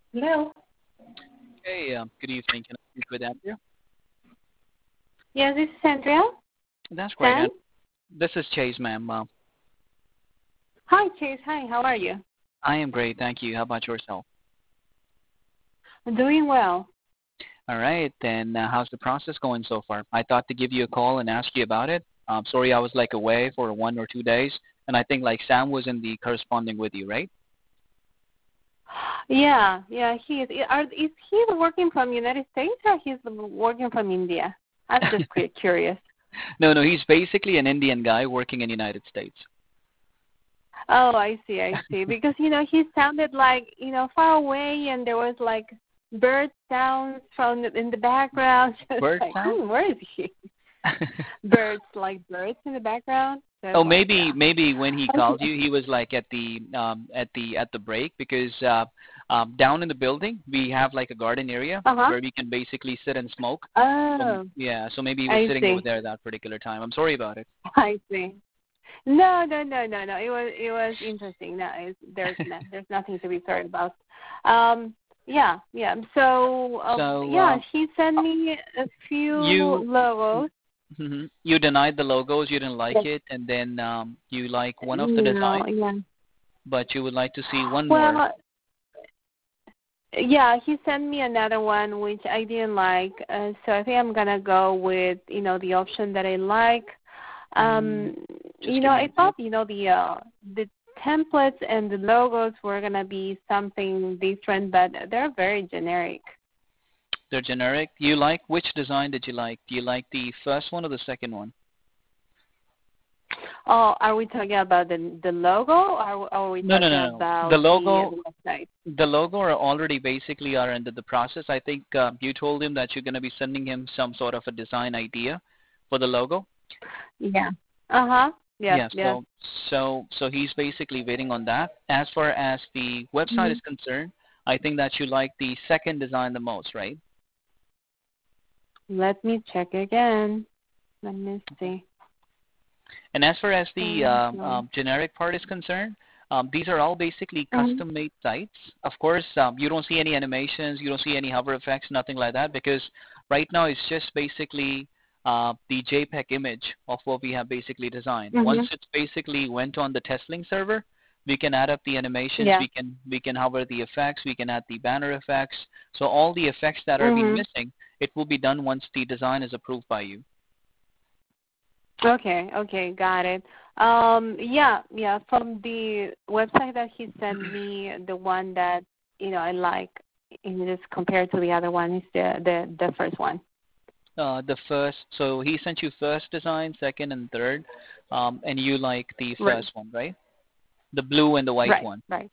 Hello. Hey, good evening. Can I speak with Andrea? Yes, this is Andrea. That's great. Sam. And this is Chase, ma'am. Hi, Chase. Hi. How are you? I am great, thank you. How about yourself? I'm doing well. All right, then how's the process going so far? I thought to give you a call and ask you about it. Sorry, I was like away for 1 or 2 days, and I think like Sam was in the corresponding with you, right? Yeah. He is. Is he working from United States or he's working from India? I'm just curious. No, he's basically an Indian guy working in United States. Oh, I see. Because he sounded like far away, and there was like bird sounds in the background. Just Bird like, sound? where is he? Birds, like birds in the background. Oh, Just like, maybe yeah. maybe when he Okay. called you, he was like at the break because down in the building we have like a garden area Uh huh. where we can basically sit and smoke. Oh, Yeah, so maybe he was I sitting over see. there that particular time. I'm sorry about it. I see. No. It was interesting. No, there's nothing to be sorry about. Yeah. So So yeah, she sent me a few you logos. you denied the logos, you didn't like Yes. it, and then you like one of the No, designs, yeah. but you would like to see one more. Well, yeah, he sent me another one which I didn't like. So I think I'm gonna go with the option that I like. Mm, Um, just give me I a thought minute. the templates and the logos were gonna be something different, but they're very generic. They're generic. You like which design did you like? Do you like the first one or the second one? Oh, are we talking about the logo, or are we No, no, talking no, no. The about logo, the website? the logo are already basically are under the process. I think you told him that you're going to be sending him some sort of a design idea for the logo. Yeah. Uh huh. Yes. Yeah, Yes. so he's basically waiting on that. As far as the website Hmm. is concerned, I think that you like the second design the most, right? Let me check again. Let me Okay. see. And as far as the So, generic part is concerned, these are all basically mhm. custom-made sites. Of course, you don't see any animations, you don't see any hover effects, nothing like that, because right now it's just basically the JPEG image of what we have basically designed. Once Mhm. it's basically went on the TestLink server, we can add up the animations, Yeah. we can hover the effects, we can add the banner effects. So all the effects that are being Mhm. missing, it will be done once the design is approved by you. Okay, got it. Yeah. From the website that he sent me, the one that I like, just compared to the other one, is the first one. The first, so he sent you first design, second, and third, and you like the Right, first one, right? The blue and the white right, one. right.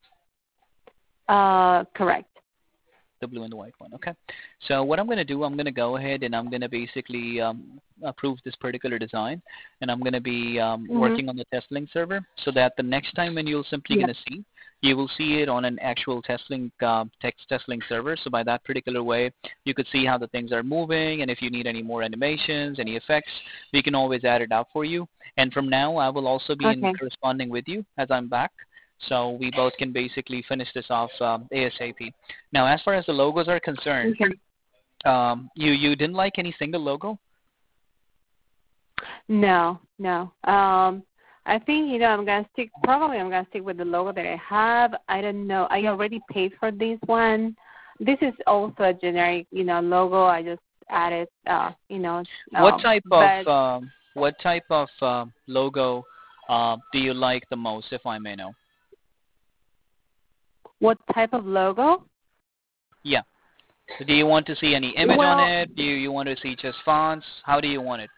Correct. The blue and the white one. Okay. So what I'm going to do, I'm going to go ahead and I'm going to basically approve this particular design, and I'm going to be Mhm. working on the TestLink server so that the next time when you're simply Yeah. going to see, you will see it on an actual TestLink text TestLink server. So by that particular way, you could see how the things are moving, and if you need any more animations, any effects, we can always add it out for you. And from now, I will also be in Okay. corresponding with you as I'm back. So we both can basically finish this off ASAP. Now, as far as the logos are concerned, Okay. you didn't like any single logo? No, no. I think I'm gonna stick with the logo that I have. I don't know. I already paid for this one. This is also a generic, logo. I just added, What type of but logo do you like the most, if I may know? what type of logo? Yeah. Do you want to see any image on Well, it? Do you want to see just fonts? How do you want it?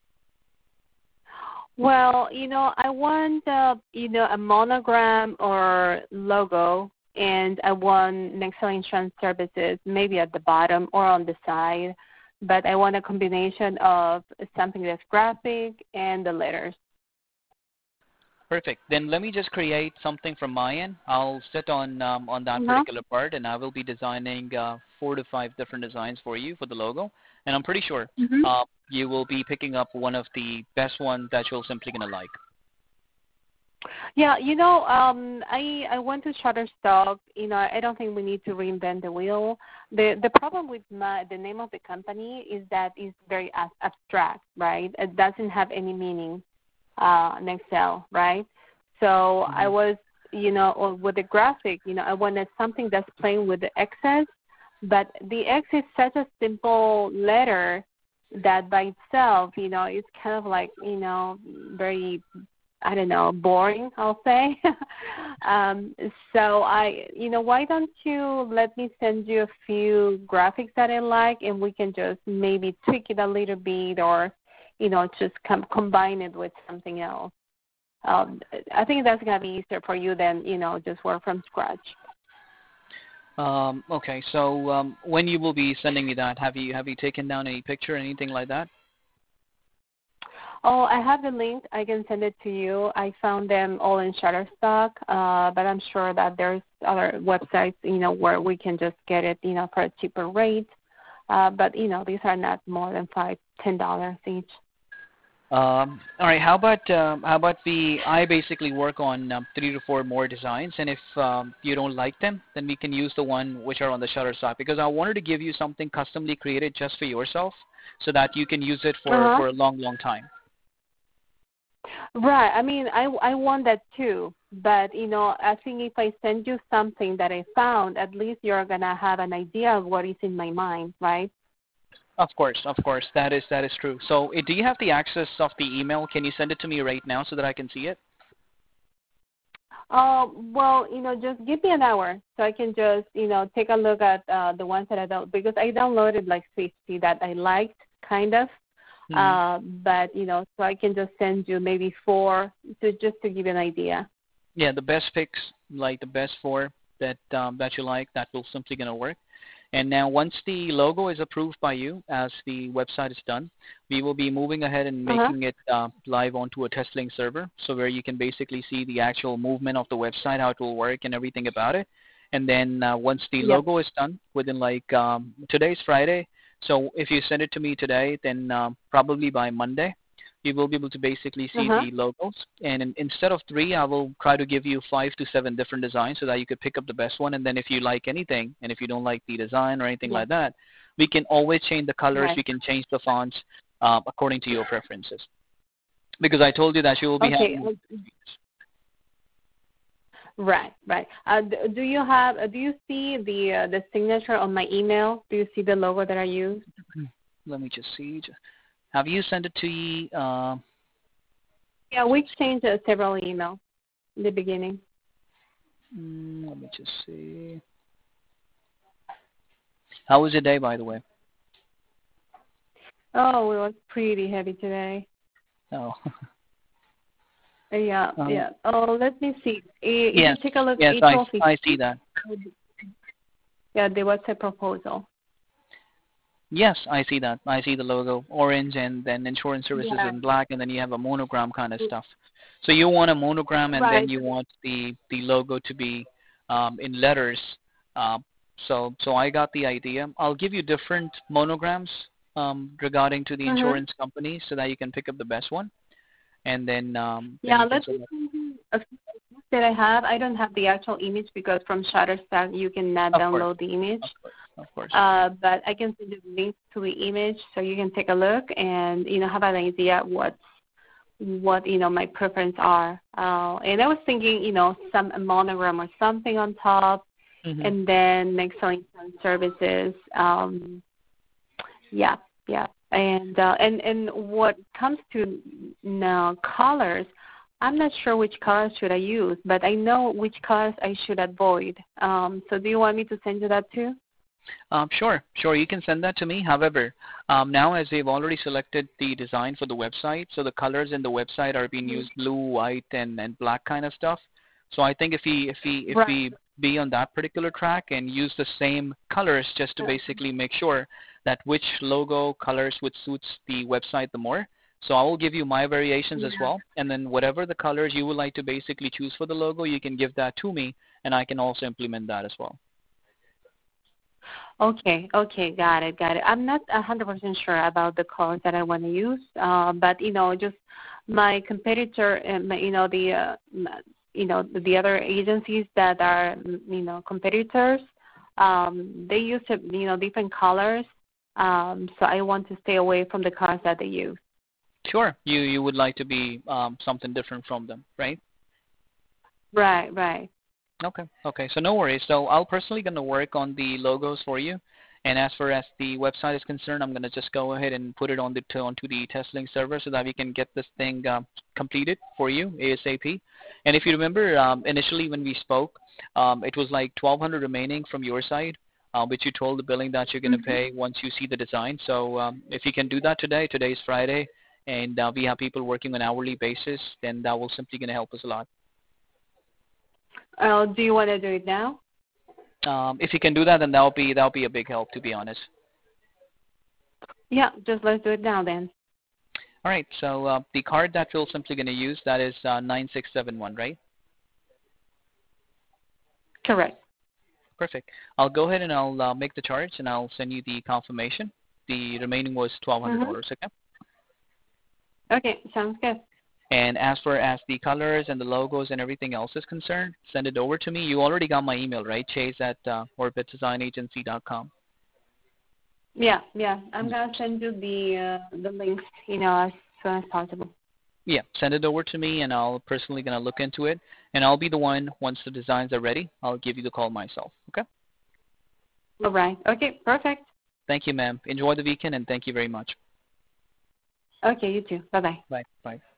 I want, a monogram or logo, and I want Nextel Insurance Services maybe at the bottom or on the side, but I want a combination of something that's graphic and the letters. Perfect. Then let me just create something from my end. I'll sit on that Uh-huh. particular part, and I will be designing 4 to 5 different designs for you for the logo. And I'm pretty sure Mm-hmm. you will be picking up one of the best ones that you're simply gonna like. Yeah, I went to Shutterstock. I don't think we need to reinvent the wheel. The problem with the name of the company is that it's very abstract, right? It doesn't have any meaning in Excel, right? So I Mm-hmm. was, or with the graphic, I wanted something that's playing with the X's, but the X is such a simple letter that by itself, it's kind of like, very, I don't know, boring, I'll say. um, so why don't you let me send you a few graphics that I like, and we can just maybe tweak it a little bit, or, just combine it with something else. I think that's going to be easier for you than, just work from scratch. Okay, so when you will be sending me that, have you taken down any picture, anything like that? Oh, I have the link. I can send it to you. I found them all in Shutterstock, but I'm sure that there's other websites, where we can just get it, for a cheaper rate. But these are not more than $10 each. All right. How about I basically work on 3 to 4 more designs, and if you don't like them, then we can use the one which are on the Shutterstock, because I wanted to give you something customly created just for yourself, so that you can use it for Uh-huh. for a long, long time. Right. I mean, I want that too. But, I think if I send you something that I found, at least you're going to have an idea of what is in my mind, right? Of course, that is true. So, do you have the access of the email? Can you send it to me right now so that I can see it? Well, just give me an hour so I can just, take a look at the ones that I don't, because I downloaded like 50 that I liked, kind of. Hmm. But, so I can just send you maybe 4 just to give you an idea. Yeah, the best picks, like the best 4 that you like, that will simply gonna work. And now once the logo is approved by you, as the website is done, we will be moving ahead and Uh-huh. making it live onto a TestLink server, so where you can basically see the actual movement of the website, how it will work, and everything about it. And then once the Yep. logo is done, within like today's Friday, so if you send it to me today, then probably by Monday, you will be able to basically see Uh-huh. the logos. And instead of 3, I will try to give you 5 to 7 different designs so that you could pick up the best one. And then if you like anything, and if you don't like the design or anything Yeah. like that, we can always change the colors. Right. We can change the fonts according to your preferences. Because I told you that you will be Okay. having. Right. Right. Do you see the signature on my email? Do you see the logo that I use? Let me just see. Have you sent it to me? Yeah, we exchanged several emails in the beginning. Let me just see. How was your day, by the way? Oh, it was pretty heavy today. Oh. Yeah, um, yeah. Oh, let me see. If you yes, take a look, yes, April I see 15th, that. yeah, there was a proposal. Yes, I see that. I see the logo, orange, and then insurance services Yeah. in black, and then you have a monogram kind of stuff. So you want a monogram, and then Right. you want the logo to be in letters. Um, so I got the idea. I'll give you different monograms regarding to the Mm-hmm. insurance company, so that you can pick up the best one, and then Yeah, you can let me select. see a few pictures that I have. I don't have the actual image because from Shutterstock you cannot Of course, download the image. of course, of course. But I can send you the link to the image so you can take a look and have an idea what my preference are. And I was thinking some monogram or something on top, Hmm. and then next selling some services. Yeah, yeah. And what comes to now colors, I'm not sure which colors should I use, but I know which colors I should avoid. So do you want me to send you that too? Sure. You can send that to me. However, now as they've already selected the design for the website, so the colors in the website are being Mhm. used blue, white, and black kind of stuff. So I think Right. if we be on that particular track and use the same colors just to basically make sure that which logo colors would suits the website the more. So I will give you my variations as Yeah. well, and then whatever the colors you would like to basically choose for the logo, you can give that to me, and I can also implement that as well. Okay, got it, got it. I'm not 100% sure about the colors that I want to use, but just my competitor, the other agencies that are, competitors, they use, different colors. So I want to stay away from the colors that they use. Sure. You would like to be something different from them, right? Right, right. Okay. Okay. So no worries. So I'll personally gonna work on the logos for you, and as far as the website is concerned, I'm gonna just go ahead and put it on onto the TestLink server so that we can get this thing completed for you ASAP. And if you remember, initially when we spoke, it was like 1,200 remaining from your side, which you told the billing that you're gonna Mm-hmm. pay once you see the design. So if you can do that today, today's Friday, and we have people working on an hourly basis, then that will simply gonna help us a lot. Do you want to do it now? If you can do that, then that'll be a big help, to be honest. Yeah, just let's do it now then. All right. So the card that we're simply going to use, that is 9671, right? Correct. Perfect. I'll go ahead and I'll make the charge and I'll send you the confirmation. The remaining was $1,200. Mm-hmm. Okay. Okay, sounds good. And as far as the colors and the logos and everything else is concerned, send it over to me. You already got my email, right? Chase at orbitdesignagency.com. Yeah, yeah. I'm gonna send you the links, as soon as possible. Yeah, send it over to me, and I'll personally gonna look into it, and I'll be the one once the designs are ready. I'll give you the call myself. Okay. All right. Okay, perfect. Thank you, ma'am. Enjoy the weekend, and thank you very much. Okay, you too. Bye bye. Bye. Bye.